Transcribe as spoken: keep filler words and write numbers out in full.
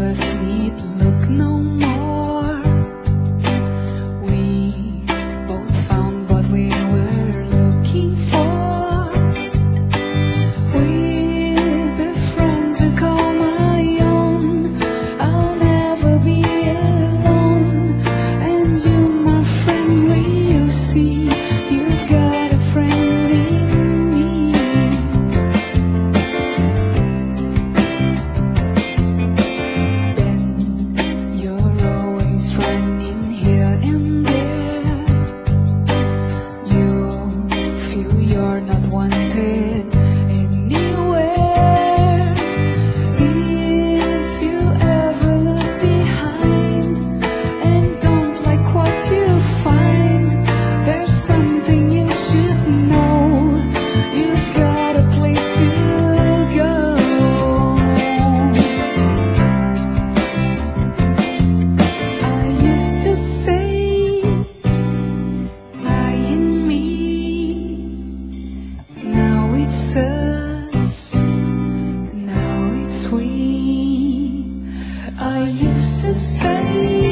us need look no more. We both found what we were looking for. With the friends who call my own, I'll never be alone. And you, my friend, will you see, you've got a friend in me. Then you're always running here and there. You feel you're not wanted anywhere. If you ever look behind and don't like what you find, there's something you should know. You've got a place to go. I used to say, I and me. Now it's us, now it's we. I used to say